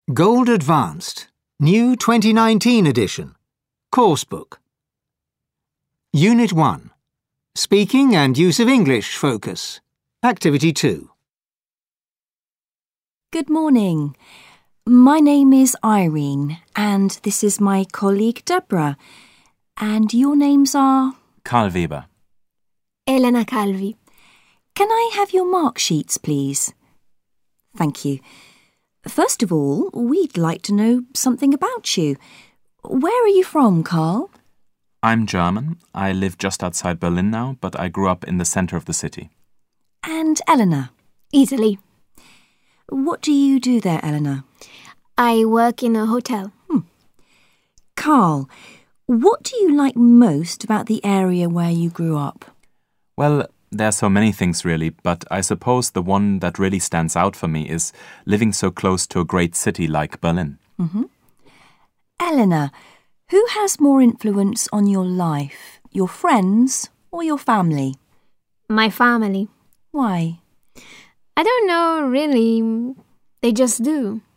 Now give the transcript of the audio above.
Gold Advanced, new 2019 edition, course book. Unit 1, Speaking and Use of English Focus, Activity 2. Good morning. My name is Irene and this is my colleague Deborah. And your names are? Karl Weber. Elena Calvi. Can I have your mark sheets, please? Thank you. First of all, we'd like to know something about you. Where are you from, Karl? I'm German. I live just outside Berlin now, but I grew up in the center of the city. And Eleanor? Italy. What do you do there, Eleanor? I work in a hotel. Karl, what do you like most about the area where you grew up? Well, there are so many things really, but I suppose the one that really stands out for me is living so close to a great city like Berlin. Eleanor, who has more influence on your life, your friends or your family? My family. Why? I don't know, really. They just do.